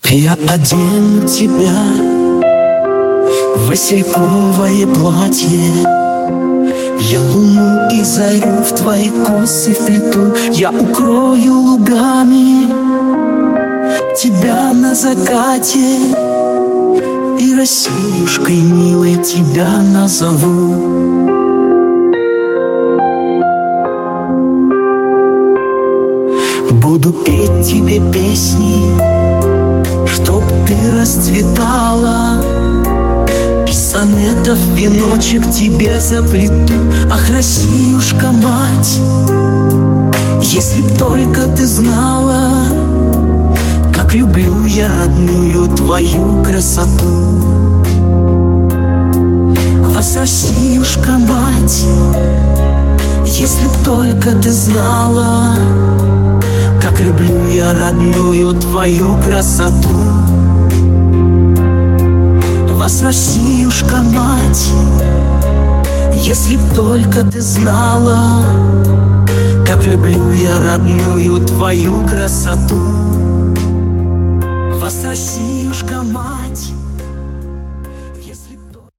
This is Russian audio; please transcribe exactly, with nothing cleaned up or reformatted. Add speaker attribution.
Speaker 1: Я одену тебя в васильковое платье, я луну и зарю в твои косы вплету. Я укрою лугами тебя на закате, и Россиюшкой милой тебя назову. Буду петь тебе песни, чтоб ты расцветала, и сонетов веночек тебе заплету. Ах, Россиюшка, мать, если б только ты знала, как люблю я родную твою красоту. Ах, Россиюшка, мать, если б только ты знала, как люблю я родную твою красоту. Вас, Россиюшка, мать, если б только ты знала, как люблю я родную твою красоту. Вас, Россиюшка, мать.